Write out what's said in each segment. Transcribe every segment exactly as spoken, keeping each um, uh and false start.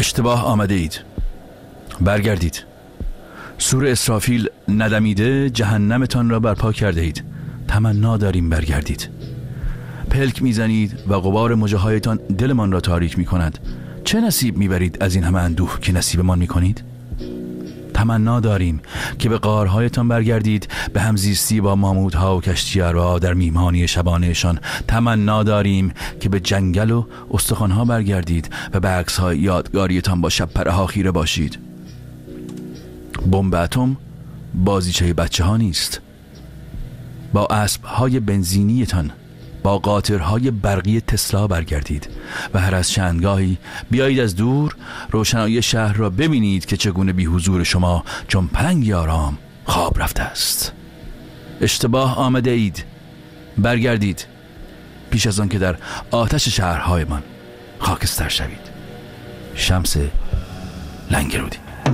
اشتباه آمده اید. برگردید. سور اسرافیل ندمیده جهنمتان را برپا کرده اید. تمنا داریم برگردید. پلک میزنید و غبار مژه‌هایتان دلمان را تاریک می کند. چه نصیب میبرید از این همه اندوه که نصیبمان میکنید؟ تمنا داریم که به غارهایتان برگردید، به همزیستی با مامودها و کشتیارها در میهمانی شبانهشان. تمنا داریم که به جنگل و استخوانها برگردید و به عکس‌های یادگاریتان با شب پره‌ها خیره باشید. بمب اتم بازیچه بچه ها نیست. با اسب‌های بنزینیتان، با قاطرهای برقی تسلا برگردید و هر از چندگاهی بیایید از دور روشنایی شهر را ببینید که چگونه بی حضور شما چون پلنگی آرام خواب رفته است. اشتباه آمده اید. برگردید پیش از آن که در آتش شهرهایمان خاکستر شوید. شمس لنگرودی.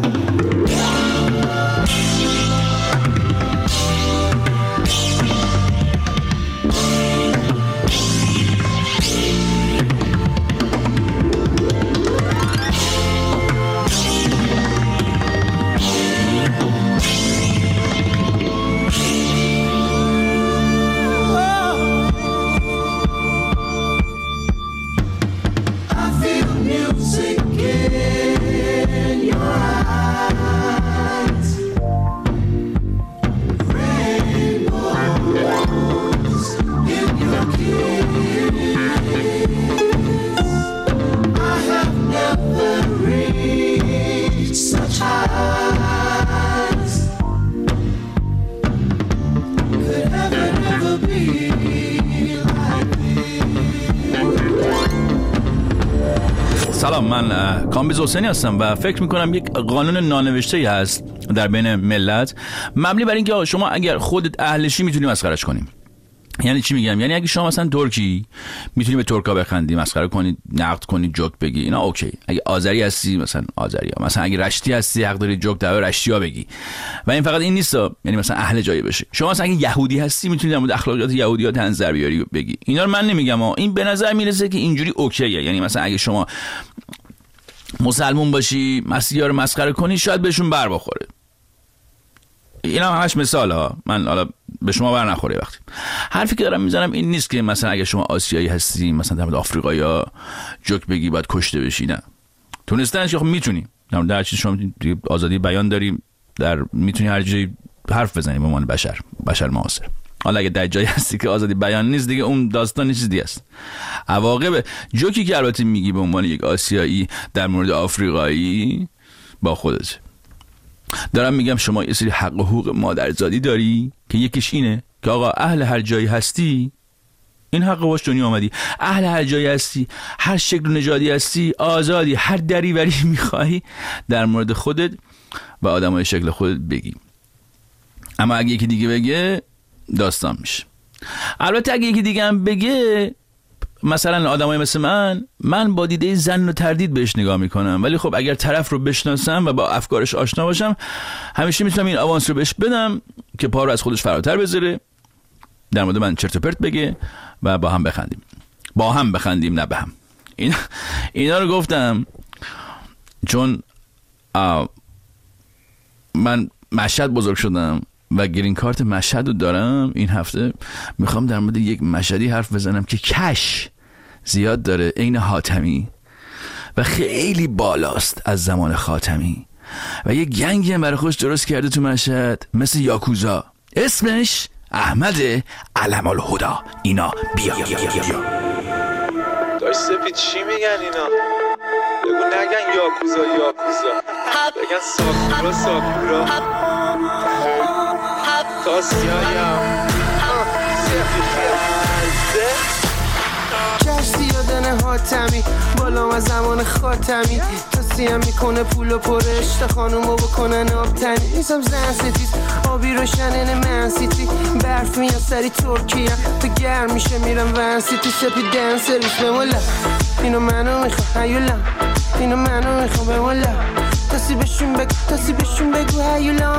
سلام، من کامبیز حسینی هستم و فکر میکنم یک قانون نانوشته هست در بین ملت مبنی بر اینکه شما اگر خودت اهلشی میتونی مسخرهش کنی. یعنی چی میگم؟ یعنی اگه شما مثلا ترکی میتونی به ترکا بخندی، مسخره کنی، نقد کنی، جوک بگی، اینا اوکی. اگه آذری هستی مثلا آذریا، مثلا اگه رشتی هستی حق داری جوک در رشتیا بگی. و این فقط این نیست، یعنی مثلا اهل جایی بشه. شما مثلا اگه یهودی هستی میتونی در مورد اخلاقیات یهودی‌ها طنز در بیاری بگی. اینا رو من نمیگم ها، این به نظر میرسه که اینجوری اوکیه. یعنی مثلا اگه شما مسلمون باشی مسیحا رو مسخره کنی شاید بهشون بر بخوره. اینا همش مثال ها، من حالا به شما بر نخوره. وقتی حرفی که دارم میزنم این نیست که مثلا اگه شما آسیایی هستی مثلا در مورد آفریقایی‌ها جوک بگی باید کشته بشی. نه، تونستنش خب میتونی، در چیز شما آزادی بیان داری، در میتونی هر جایی حرف بزنی به عنوان بشر بشر معاصر. حالا اگه در جایی هستی که آزادی بیان نیست دیگه اون داستان چیز دیگه است. عواقب جوکی که البته میگی به عنوان یک آسیایی در مورد آفریقایی با خودت. دارم میگم شما یه سری حق و حقوق مادرزادی داری که یکیش اینه که آقا اهل هر جایی هستی این حق باش دنیا آمدی. اهل هر جایی هستی، هر شکل و نژادی هستی، آزادی، هر دریوری میخوای در مورد خودت و آدمای شکل خودت بگی. اما اگه یکی دیگه بگه داستان میشه. البته اگه یکی دیگه هم بگه، مثلا آدمای مثل من من با دیده ظن و تردید بهش نگاه میکنم، ولی خب اگر طرف رو بشناسم و با افکارش آشنا باشم همیشه میتونم این آوانس رو بهش بدم که پا رو از خودش فراتر بذاره، در مورد من چرت و پرت بگه و با هم بخندیم. با هم بخندیم نه به هم. این اینا رو گفتم چون من مشهد بزرگ شدم و گرین کارت مشهد رو دارم. این هفته میخوام در مورد یک مشهدی حرف بزنم که کش زیاد داره، عین حاتمی و خیلی بالاست از زمان خاتمی و یه گنگی هم برای خودش درست کرده تو مشهد مثل یاکوزا. اسمش احمد علم الهدی. اینا بیا بیا بیا بیا داشت سپید چی میگن اینا؟ بگو نگن یاکوزا یاکوزا، بگن ساکورا ساکورا کاسیایم سپید خیزه کشتی یادن حاتمی بالام از زمان خاتمی توصیه میکنه پول و پرش تا خانومو بکنن آبتنی. نیستم زن ستیز آبی روشنن من سیتی برف میاد سری ترکیه تو گرم میشه میرم ون سیتی سپید دن سرویس به مولا اینو منو میخوام هیولا اینو منو میخوام به مولا تاسی بشون بگو تاسی بشون بگو هیولا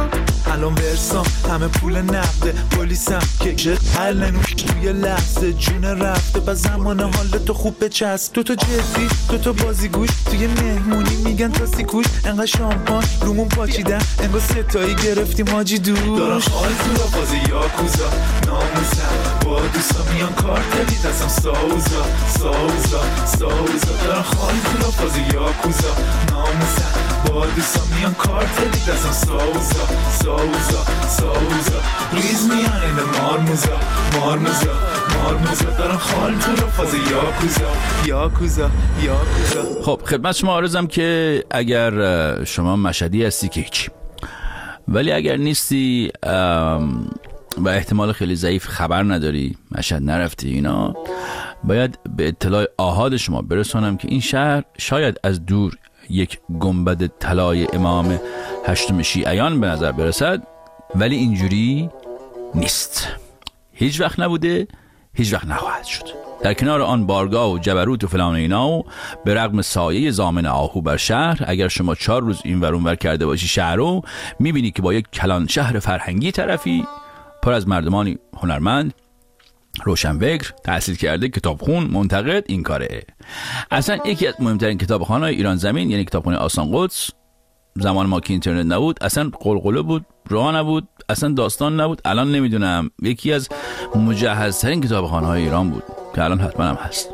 الان ورسام همه پول نقده، پلیسم که چه قلنو توی لحظه جون رفته. با زمان حالتو خوب بچسب، تو تو جدی تو تو بازیگوش، توی مهمونی میگن تا سیکوش، انقدر شامپان رومون پاچیدن انگار ستایی گرفتیم حاجی دوش. دارم حال تو را بازی یاکوزا ناموزم، با دوستا میان کارتلی دستم ساوزا ساوزا ساوزا. دارم حال تو را بازی یاکوزا ناموزم، با دوستا میان کارتلی دستم ساوزا ساوزا ساوزا. ریز میان این مارموزا مارموزا مارموزا. دارم حال تو را بازی یاکوزا یاکوزا یاکوزا. خب خدمت شما عرضم که اگر شما مشهدی هستی که هیچی، ولی اگر نیستی و احتمال خیلی ضعیف خبر نداری، مشهد نرفتی، اینا باید به اطلاع آحاد شما برسانم که این شهر شاید از دور یک گنبد طلای امام هشتم شیعیان به نظر برسد، ولی اینجوری نیست. هیچ وقت نبوده، هیچ وقت نخواهد شد. در کنار آن بارگاه و جبروت و فلان اینا و به رغم سایه زامن آهو بر شهر، اگر شما چهار روز این ور اون ور کرده باشی شهر رو، میبینی که با یک کلان شهر فرهنگی طرفی، پر از مردمانی هنرمند، روشنفکر، تحصیل کرده، کتابخون، منتقد. این کاره اصلا یکی از مهمترین کتابخانه‌های ایران زمین، یعنی کتابخانه آستان قدس، زمان ما که اینترنت نبود اصلا قلقله بود، راه نبود، اصلا داستان نبود. الان نمیدونم یکی از مجهزترین کتابخانه‌های ایران بود که الان حتما هم هست.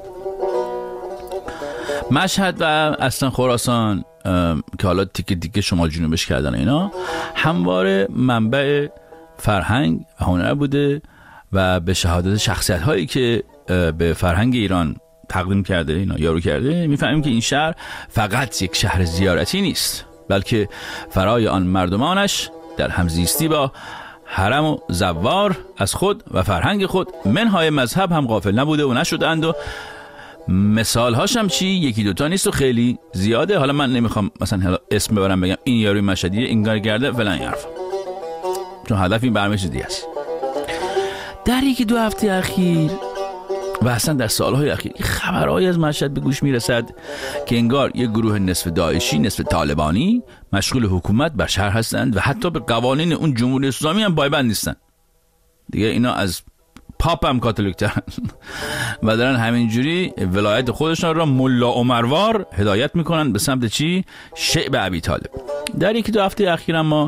مشهد و اصلا خراسان که حالا تیکه تیکه شمال جنوبش کردن، اینا همواره منبع فرهنگ و هنر بوده و به شهادت شخصیت هایی که به فرهنگ ایران تقدیم کرده، اینا یارو کرده، میفهمیم که این شهر فقط یک شهر زیارتی نیست، بلکه فرای آن مردمانش در همزیستی با حرم و زوار از خود و فرهنگ خود منهای مذهب هم غافل نبوده و نشدند. و مثال هاشم چی؟ یکی دوتا نیست و خیلی زیاده. حالا من نمیخوام مثلا اسم ببرم بگم این یاروی مشهدیه، این کار کرده فلان حرف، چون هدف این برنامه چیز دیگه است. در یکی دو هفته اخیر و اصلا در سالهای اخیر خبرهایی از مشهد به گوش میرسد که انگار یک گروه نصف داعشی نصف طالبانی مشغول حکومت بر شهر هستند و حتی به قوانین اون جمهوری اسلامی هم پایبند نیستند. دیگه اینا از پاپ هم کاتولیک‌ترن و دارن همینجوری ولایت خودشان را ملا عمروار هدایت میکنن به سمت چی؟ شعب ابی طالب. در یکی دو هفته اخیر ما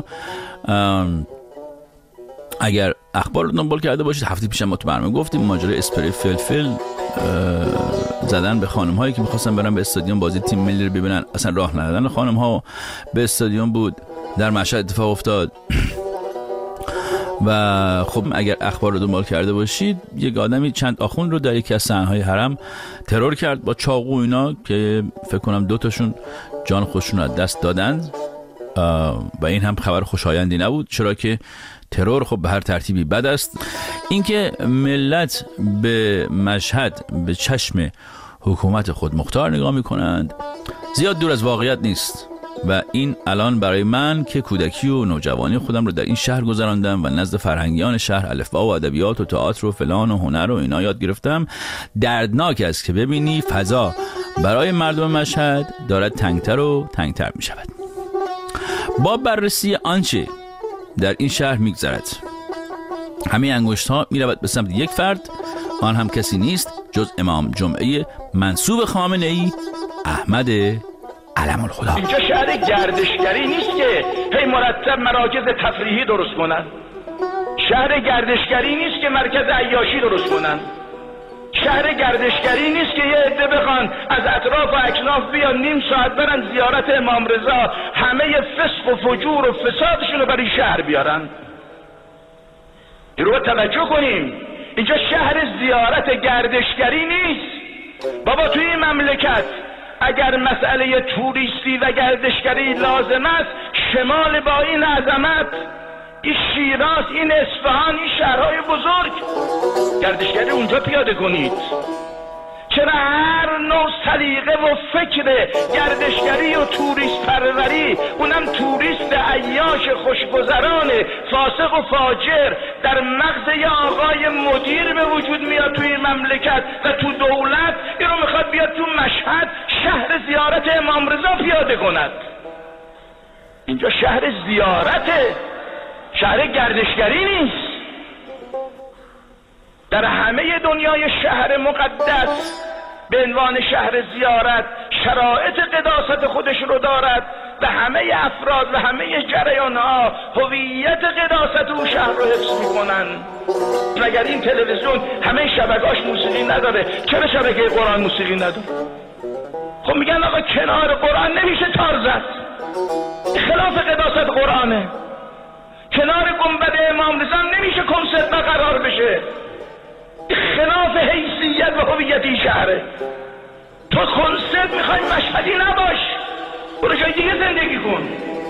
اگر اخبار رو دنبال کرده باشید، هفته پیش ما تو برنامه گفتیم ماجرای اسپری فلفل زدن به خانم هایی که میخواستن برن به استادیوم بازی تیم ملی رو ببینن، اصلا راه ندادن خانم ها به استادیوم بود، در مشهد اتفاق افتاد. و خب اگر اخبار رو دنبال کرده باشید، یک آدمی چند آخوند رو در یکی از صحنه‌های حرم ترور کرد با چاقو اینا که فکر کنم دو تاشون جان خودشون از دست دادند و این هم خبر خوشایندی نبود، چرا که ترور خب به هر ترتیبی بد است. اینکه ملت به مشهد به چشم حکومت خود مختار نگاه میکنند زیاد دور از واقعیت نیست و این الان برای من که کودکی و نوجوانی خودم رو در این شهر گذراندم و نزد فرهنگیان شهر الفبا و ادبیات و تئاتر و فلان و هنر و اینا یاد گرفتم، دردناک است که ببینی فضا برای مردم مشهد دارد تنگتر و تنگتر می شود. با بررسی آنچه در این شهر میگذرد، همه انگشت ها می رود به سمت یک فرد، آن هم کسی نیست جز امام جمعه منسوب خامنه ای، احمد علم الخدا. اینجا شهر گردشگری نیست که هی مرتب مراکز تفریحی درست کنن، شهر گردشگری نیست که مرکز عیاشی درست کنن، شهر گردشگری نیست که یه عده بخوان از اطراف و اکناف بیان نیم ساعت برن زیارت امام رضا، همه فسق و فجور و فسادشون رو برای شهر بیارن. رو توجه کنیم، اینجا شهر زیارت گردشگری نیست. بابا توی این مملکت اگر مسئله توریستی و گردشگری لازم است، شمال با این عظمت، این شیراز، این اصفهان، این شهرهای بزرگ، گردشگری اونجا پیاده کنید. چرا هر نوع سلیقه و فکر گردشگری و توریست پروری، اونم توریست عیاش خوشگذران فاسق و فاجر، در مغز یه آقای مدیر به وجود میاد توی مملکت و تو دولت، این رو میخواد بیاد تو مشهد شهر زیارت امام رضا پیاده کند. اینجا شهر زیارته، شهر گردشگری نیست. در همه دنیای شهر مقدس به عنوان شهر زیارت شرایط قداست خودش رو دارد و همه افراد و همه جریان‌ها هویت قداست اون شهر رو حفظ می‌کنن. مگر این تلویزیون همه شبکه‌اش موسیقی نداره؟ چرا شبکه قرآن موسیقی نداره؟ خب میگن آقا کنار قرآن نمیشه تار زد، خلاف قداست قرآنه. کنار گنبد امام رضا نمیشه کنسرت برقرار بشه، خلاف حیثیت و هویت این شهره. تو کنسرت میخوای مشهدی نباش، برو جای دیگه زندگی کن.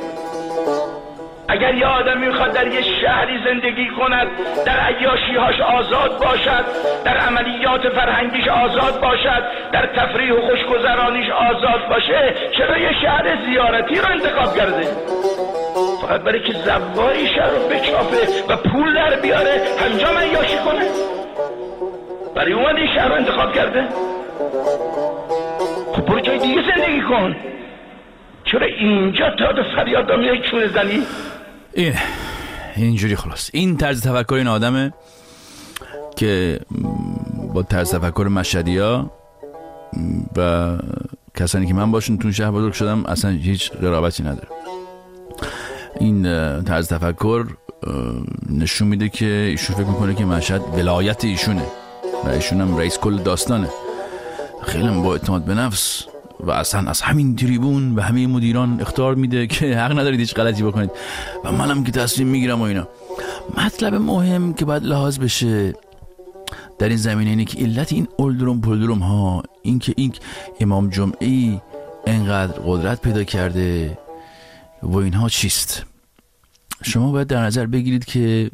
اگر یه آدم میخواد در یه شهری زندگی کند، در عیاشیهاش آزاد باشد، در عملیات فرهنگیش آزاد باشد، در تفریح و خوشگذرانیش آزاد باشه، چرا یه شهر زیارتی رو انتخاب کرده؟ فقط برای که زواری شهر رو بچافه و پول در بیاره همجا عیاشی کنه؟ برای اومد این شهر رو انتخاب کرده؟ خب برو جای دیگه زندگی کن. چرا اینجا تا به فریاد دام یک چونه زنی؟ این اینجوری خلاص این طرز تفکر این آدمه که با طرز تفکر مشهدی‌ها و کسانی که من باشون تو شهر بزرگ شدم اصلا هیچ قرابتی نداره. این طرز تفکر نشون میده که ایشون فکر میکنه که مشهد ولایت ایشونه و ایشون هم رئیس کل داستانه. خیلی با اعتماد به نفس و اصلا از همین تریبون و همه مدیران اخطار میده که حق ندارید هیچ غلطی بکنید و منم که تصمیم میگیرم و اینا. مطلب مهم که باید لحاظ بشه در این زمینه اینه که علت این اولدروم پولدروم ها، این که این امام جمعی انقدر قدرت پیدا کرده و اینها چیست. شما باید در نظر بگیرید که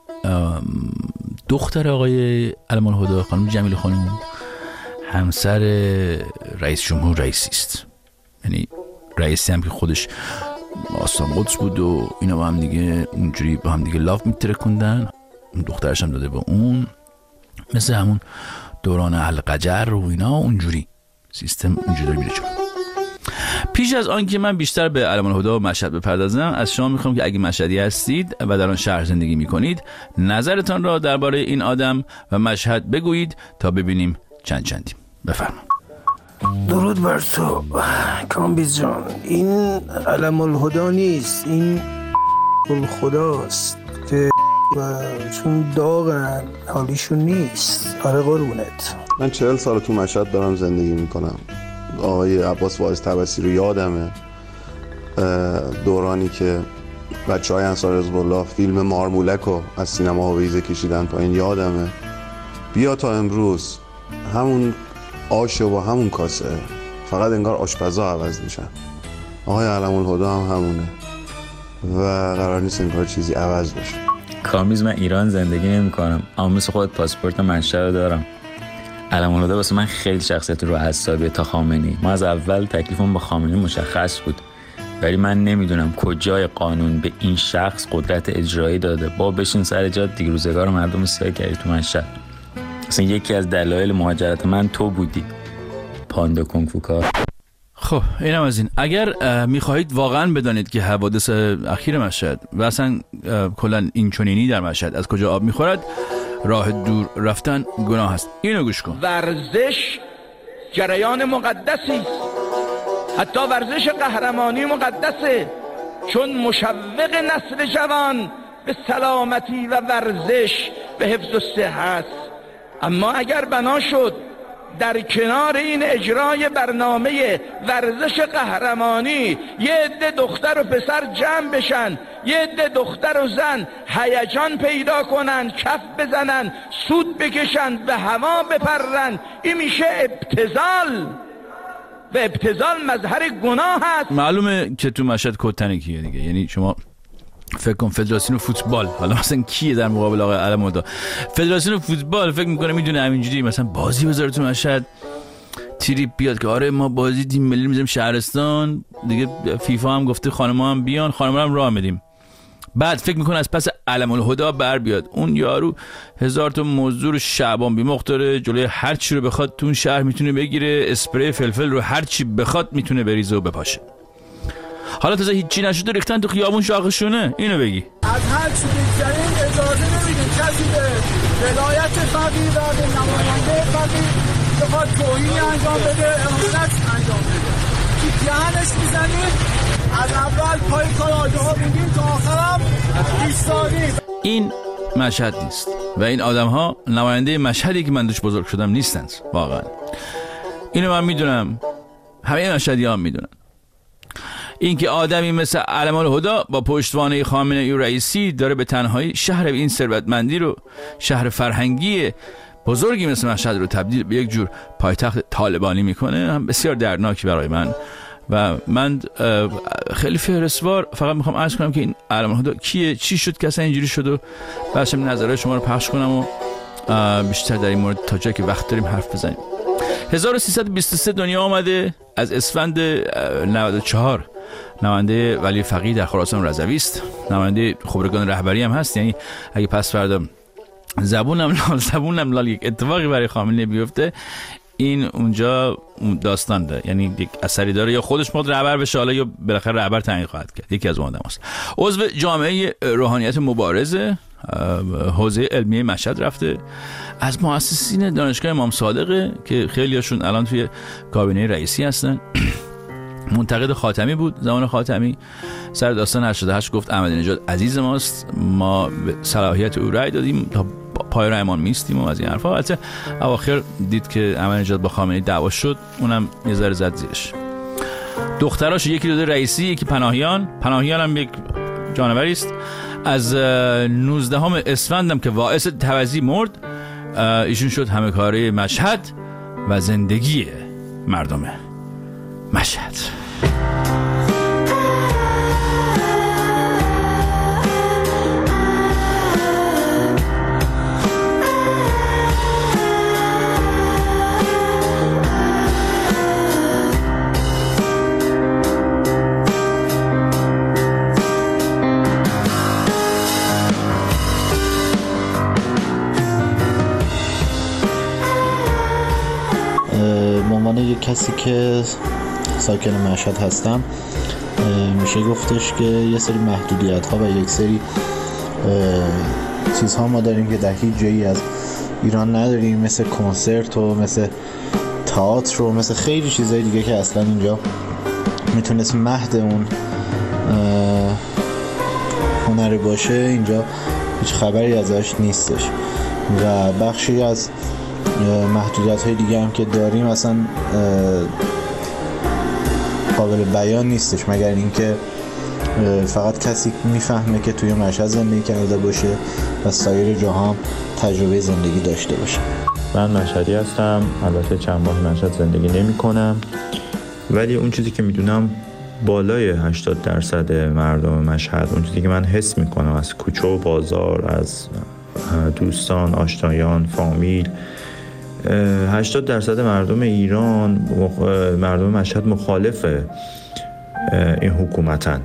دختر آقای علم الهدی خانم جمیل خانم همسر رئیس جمهور رئیسی است، یعنی رئیسی هم که خودش آستان قدس بود و اینا با هم دیگه اونجوری با هم دیگه لاف میترکوندن. دخترش هم داده به اون، مثل همون دوران القجر و اینا، اونجوری سیستم اونجوری داره میره جلو. پیش از آن که من بیشتر به علم الهدی و مشهد بپردازم، از شما میخوام که اگه مشهدی هستید و در آن شهر زندگی میکنید نظرتان را درباره این آدم و مشهد بگویید تا ببینیم چند چندیم. بفرمایید. درود بر تو کامبیز جان. این علم الهدی نیست، این گل خداست که و چون داغن حالیشون نیست. آره قربونت. من چهل سال تو مشهد دارم زندگی میکنم. آقای عباس واعظ طبسی رو یادمه، دورانی که بچه های انصار حزب الله فیلم مارمولک رو از سینما هویزه کشیدن پایین یادمه. بیا تا امروز همون آش و همون کاسه، فقط انگار آشپزا عوض میشن. آقای علم الهدی هم همونه و قرار نیست انگار چیزی عوض بشه. کامیز من ایران زندگی نمی کنم، اما مثل خود پاسپورت منشأ دارم. علم الهدی واسه من خیلی شخصیت رو حسابیه تا خامنه‌ای. ما از اول تکلیفمون با خامنه‌ای مشخص بود، ولی من نمیدونم کجای قانون به این شخص قدرت اجرایی داده. با بشین سر جات دیگه، روزگار مردم رو سیاه کردی تو مشهد. اصلا یکی از دلایل مهاجرت من تو بودی، پاندا کنگفو کار. خب اینم از این. اگر میخواهید واقعا بدانید که حوادث اخیر مشهد و اصلا کلا این چنینی در مشهد از کجا آب میخورد، راه دور رفتن گناه است. اینو گوش کن. ورزش جریان مقدسی است، حتی ورزش قهرمانی مقدسه، چون مشوق نسل جوان به سلامتی و ورزش به حفظ و صحت. اما اگر بنا شد در کنار این اجرای برنامه ورزش قهرمانی یه عده دختر و پسر جمع بشن، یه عده دختر و زن هیجان پیدا کنن، کف بزنن، سود بکشن، به هوا بپرن، این میشه ابتذال و ابتذال مظهر گناه هست. معلومه که تو مشهد کتنه کیه دیگه. یعنی شما فکر کن فدراسیون فوتبال، حالا مثلا کیه در مقابل آقای علم الهدی؟ فدراسیون فوتبال فکر میکنه میدونه همینجوری مثلا بازی بذاره تو مشهد، تریپ بیاد که آره ما بازی تیم ملی میذاریم شهرستان دیگه، فیفا هم گفته خانم‌ها هم بیان، خانم‌ها هم راه میدیم. بعد فکر میکنه از پس علم الهدی بر بیاد. اون یارو هزار تا مزدور شعبان بیمخت داره، جلوی هر چی رو بخواد تو اون شهر میتونه بگیره، اسپری فلفل رو هر چی بخواد میتونه بریزه و بپاشه. حالا تازه هیچی نشده ریختن تو خیابون شاخشونه. اینو بگی از هر چی بگذاریم اجازه نمیدیم کسی به ولایت فقیه و به نماینده فقیه بخواد توهینی انجام بده، اهانت انجام بده. که دهنش میزنیم، از اول پای کار آجه ها میگیم تا آخرم ایستادیم. این مشهد نیست و این آدم ها نماینده مشهدی که من دوش بزرگ شدم نیستند. واقعا اینو من میدونم، همه مشهدی ها میدونن. این که آدمی مثل علم الهدا با پشتوانه خامنه‌ای و رئیسی داره به تنهایی شهر این ثروتمندی رو، شهر فرهنگی بزرگی مثل مشهد رو تبدیل به یک جور پایتخت طالبانی میکنه، هم بسیار دردناکی برای من. و من خیلی فهرستوار فقط میخوام عرض کنم که این علم الهدا کیه، چی شد که اصلا اینجوری شد و بعدش نظرهای شما رو پخش کنم و بیشتر در این مورد تا جایی که وقت داریم حرف بزنیم. هزار و سیصد و بیست و سه دنیا آمده، از اسفند نود و چهار نماینده ولی فقیه در خراسان رضوی است، نماینده خبرگان رهبری هم هست. یعنی اگه پس فردا زبونم لال زبونم لال یک اتفاقی برای خامنه‌ای بیفته، این اونجا داستان داره، یعنی یک اثری داره، یا خودش مد رهبر بشه حالا یا بالاخره رهبر تعیین خواهد کرد. یکی از اون آدماست. عضو جامعه روحانیت مبارزه حوزه علمیه مشهد رفته، از مؤسسین دانشگاه امام صادقه که خیلیاشون الان توی کابینه رئیسی هستن. منتقد خاتمی بود زمان خاتمی، سر داستان هشتاد و هشت گفت احمدی نژاد عزیز ماست، ما به صلاحیت او رأی دادیم تا پای رایمان میستیم و از این حرفا. البته اواخر دید که احمدی نژاد با خامنه‌ای دعوا شد، اونم یه ذره زد زیرش. دختراش یکی داده رئیسی، یکی پناهیان. پناهیان هم یک جانوری است. از نوزدهم اسفندم که واعظ توزیع مرد، ایشون شد همه کاره مشهد و زندگی مردم مشهد. یک کسی که ساکن مشهد هستم، میشه گفتش که یه سری محدودیت ها و یک سری چیزها ما داریم که در هیچ جایی از ایران نداریم، مثل کنسرت و مثل تئاتر و مثل خیلی چیزهای دیگه که اصلا اینجا میتونست مهد اون هنر باشه، اینجا هیچ خبری ازش نیستش. و بخشی از محدودیت های دیگه هم که داریم اصلا قابل بیان نیستش، مگر اینکه فقط کسی میفهمه که توی مشهد زندگی کرده باشه و سایر جاها هم تجربه زندگی داشته باشه. من مشهدی هستم، البته چند ماه مشهد زندگی نمی کنم، ولی اون چیزی که میدونم بالای هشتاد درصد مردم مشهد، اون چیزی که من حس میکنم از کوچه و بازار، از دوستان، آشنایان، فامیل، هشتاد درصد مردم ایران، مردم مشهد مخالف این حکومتن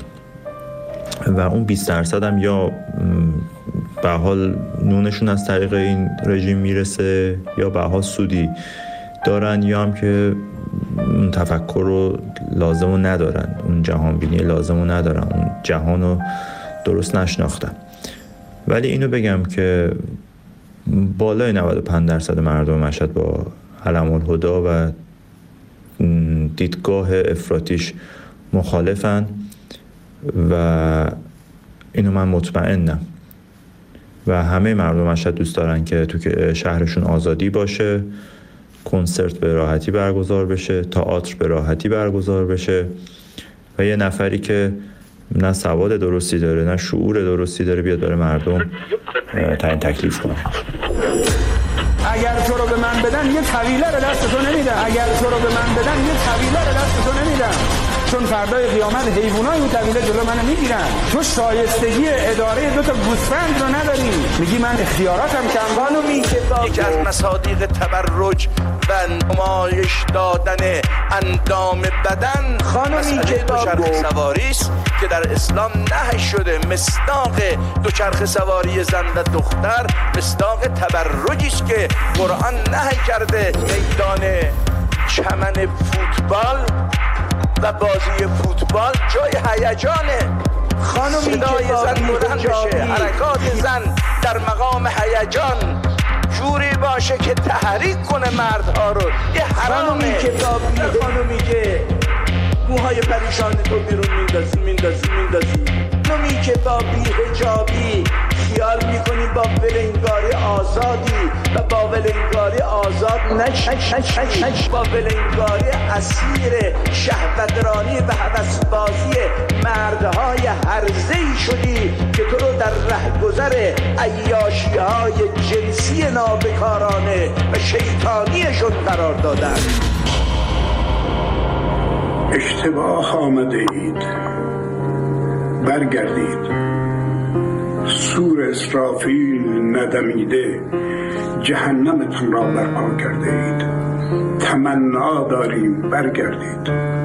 و اون بیست درصد هم یا به حال نونشون از طریق این رژیم میرسه یا به حال سودی دارن، یا هم که اون تفکر رو لازم رو ندارن، اون جهان بینی لازم رو ندارن، اون جهان رو درست نشناختن. ولی اینو بگم که بالای نود و پنج درصد مردم مشهد با علم الهدا و دیدگاه افراطیش مخالفن و اینو من مطمئنم. و همه مردم مشهد دوست دارن که تو شهرشون آزادی باشه، کنسرت به راحتی برگزار بشه، تئاتر به راحتی برگزار بشه و یه نفری که نه سواد درستی داره نه شعور درستی داره بیاد برای مردم تعیین تکلیف کنه. اگر تو رو به من بدن یه طویله رو دست تو نمیدم، اگر تو رو به من بدن یه طویله رو دست تو نمیدم، چون فردای قیامت حیوانای اون طویله جلو منو میگیرن. تو شایستگی اداره دو تا گوسفند رو نداری، میگی من اختیاراتم کم. خانومی که یکی از مصادیق تبرج و نمایش دادن اندام بدن خانومی که دوچرخه سواری است که در اسلام نهی شده، مصداق دوچرخه سواری زن و دختر مصداق تبرجی است که قرآن نهی کرده. میدان چمن فوتبال و بازی فوتبال جای هیجانه صدای زن بلند بشه، حرکات زن در مقام هیجان جوری باشه که تحریک کنه مردها رو. یه حرامی که با بی خانومی که موهای پریشان تو بیرون میندازی میندازی میندازی خانومی که با بی حجابی خیال میکنی با ولنگاری آزادی و با ولنگاری آزاد نش نش نش نش نش با ولنگاری اسیر شهوترانی و هوسبازی مردهای هرزه‌ای شدی که تو رو در رهگذر عیاشی‌های جنسی نابکارانه و شیطانیشون قرار دادن. اشتباه آمده اید، برگردید. سور اسرافیل ندمیده جهنمتون را برپا کرده اید. تمنا داریم برگردید.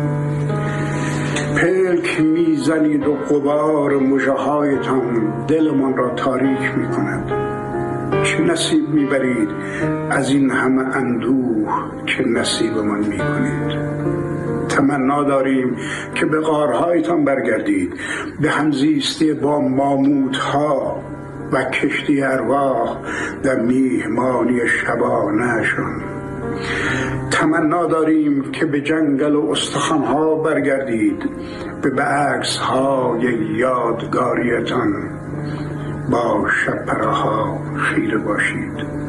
پلک میزنید و غبار مژه‌هایتان دلمان را تاریک میکند. چه نصیب میبرید از این همه اندوه که نصیبمان میکنید. تمنا داریم که به غارهایتان برگردید، به همزیستی با ماموتها و کشتی ارواح در میهمانی شبانه‌شان. تمنا داریم که به جنگل و استخوان‌ها برگردید، به بعکس‌های یادگاریتان با شب‌پره‌ها خیره باشید.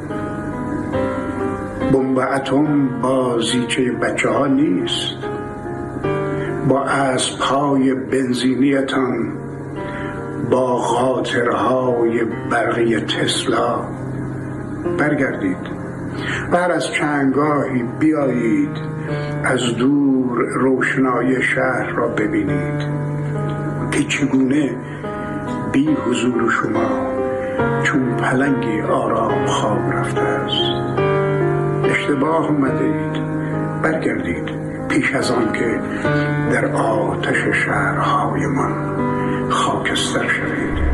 بمب اتم بازیچه بچه ها نیست. با اسب‌های بنزینیتان، با خاطرهای برقی تسلا برگردید و هر از چندگاهی بیایید از دور روشنایی شهر را ببینید که چگونه بی حضور شما چون پلنگی آرام خواب رفته است. اشتباه اومده اید، برگردید پیش از آن که در آتش شهرهای من خاکستر شوید.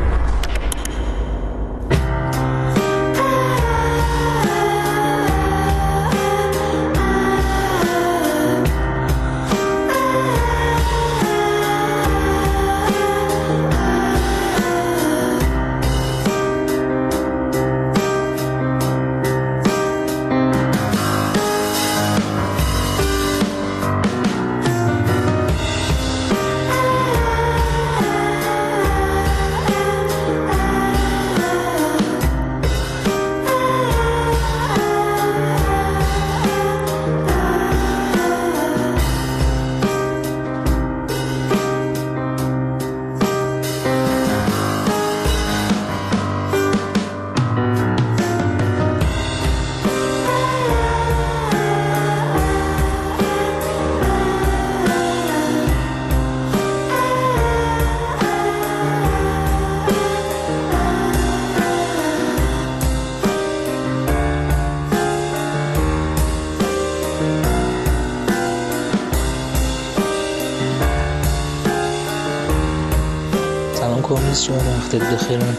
شما وقتت بخیر. من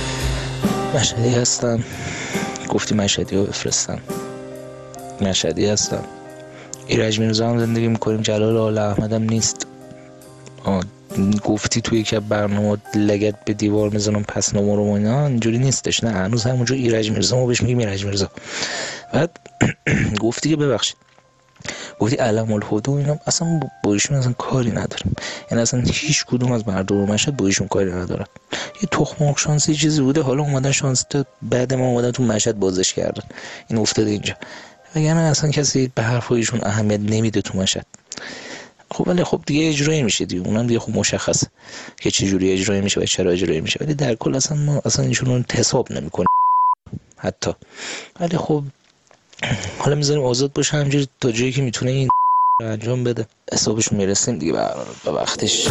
مشهدی هستم. گفتی مشهدی رو بفرستم. مشهدی هستم. ایرج میرزا هم زندگی میکنیم. جلال آل احمد هم نیست. آه. گفتی توی که برنامه لگت به دیوار میزنم پس نمارم و اینا، اینجوری نیستش. نه، هنوز همونجا ایرج میرزا، ما بهش میگیم ایرج میرزا. بعد گفتی که ببخشید، گفتی علم الهدی و اینا، اصلا با ایشون اصلا کاری ندارم. یعنی اصلا هیچ کدوم از مردم مشهد با ایشون کاری ندارن. یه تخم مرغ شانسی چیزی بوده، حالا اومدن شانس تا بعد ما اومدن تو مشهد بازش کردن، این افتاده اینجا. وگرنه اصلا کسی به حرفای ایشون اهمیت نمیده تو مشهد. خب ولی خب دیگه اجرایی میشه دیگه، اونم دیگه خب مشخصه که چه جوری اجرایی میشه و چرا اجرایی میشه، ولی در کل اصلا ما اصلا ایشون رو حساب نمیکنیم حتی. ولی خب حالا میذاریم آزاد باشه همینجوری تا جایی که میتونه این انجام بده. حسابشون میرسیم دیگه به وقتش.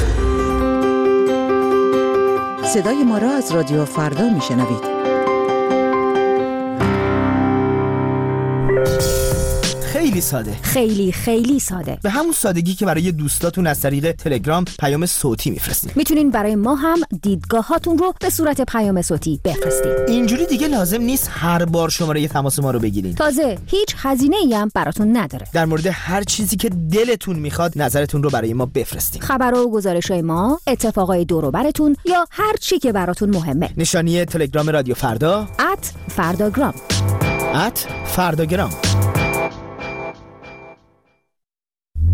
صدای ما را از رادیو فردا میشنوید. خیلی خیلی ساده، خیلی خیلی ساده، به همون سادگی که برای دوستاتون از طریق تلگرام پیام صوتی میفرستین. میتونین برای ما هم دیدگاهاتون رو به صورت پیام صوتی بفرستین. اینجوری دیگه لازم نیست هر بار شماره تماس ما رو بگیرین. تازه هیچ هزینه‌ای هم براتون نداره. در مورد هر چیزی که دلتون میخواد نظرتون رو برای ما بفرستین. خبر و گزارش‌های ما، اتفاقای دور و براتون یا هر چی که براتون مهمه. نشانی تلگرام رادیو فردا ات فرداگرام ات فرداگرام